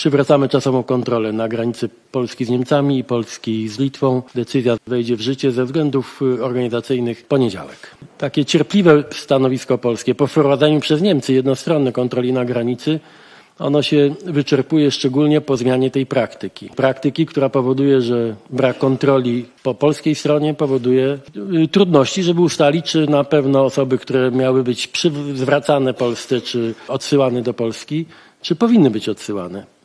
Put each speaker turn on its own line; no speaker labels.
Przywracamy czasową kontrolę na granicy Polski z Niemcami i Polski z Litwą. Decyzja wejdzie w życie ze względów organizacyjnych w poniedziałek. Takie cierpliwe stanowisko polskie po wprowadzeniu przez Niemcy jednostronnej kontroli na granicy, ono się wyczerpuje szczególnie po zmianie tej praktyki. Praktyki, która powoduje, że brak kontroli po polskiej stronie powoduje trudności, żeby ustalić, czy na pewno osoby, które miały być zwracane Polsce, czy odsyłane do Polski, czy powinny być odsyłane.